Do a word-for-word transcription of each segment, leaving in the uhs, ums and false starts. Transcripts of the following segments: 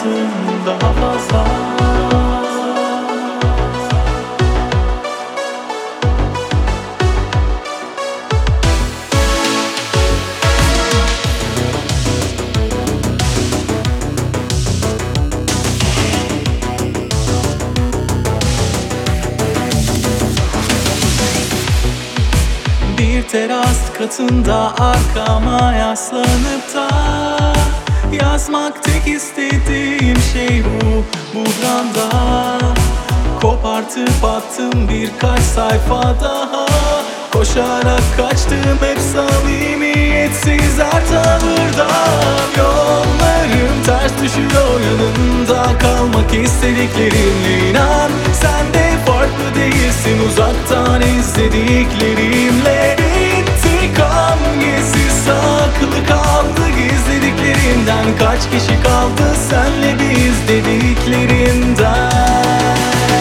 lazım daha fazla. Bir teras katında arkama yaslanıp da yazmak tek istediğim şey bu buhranda. Kopartıp attım birkaç sayfa daha, koşarak kaçtım hep samimiyetsiz her tavırda. Yollarım ters düşüyor yanında, kalmak istediklerimle inan. Sen de farklı değilsin uzaktan izlediklerimle. İntikam gizli saklı kaldı, gizlediklerinden kaç kişi kaldı senle biz dediklerinden.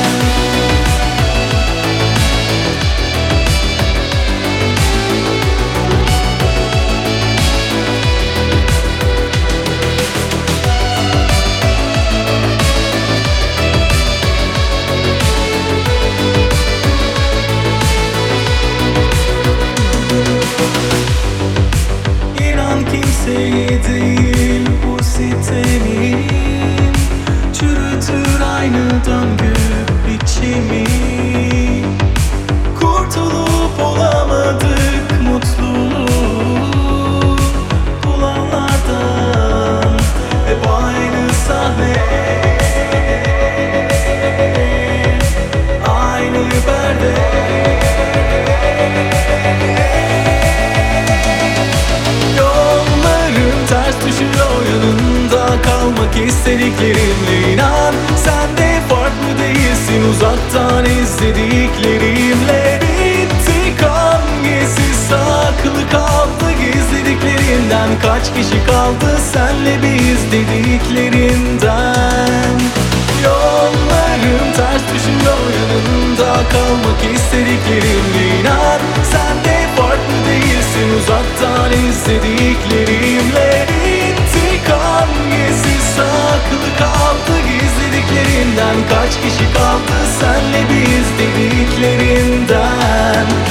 Kimseye değil bu sitemin, çürütür aynı döngü içimi. Kurtulup olamadık mutluluğu bulanlardan, hep aynı sahne, aynı perde. Düşüyor yanında, kalmak istediklerimle inan. Sen de farklı değilsin uzaktan izlediklerimle. İntikam gizli saklı kaldı, gizlediklerinden kaç kişi kaldı senle biz dediklerinden. Yollarım ters düşüyor yanında, kalmak istediklerimle inan. Sen de farklı değilsin uzaktan izlediklerimle. İntikam gizli saklı kaldı, gizlediklerinden kaç kişi kaldı senle biz dediklerinden.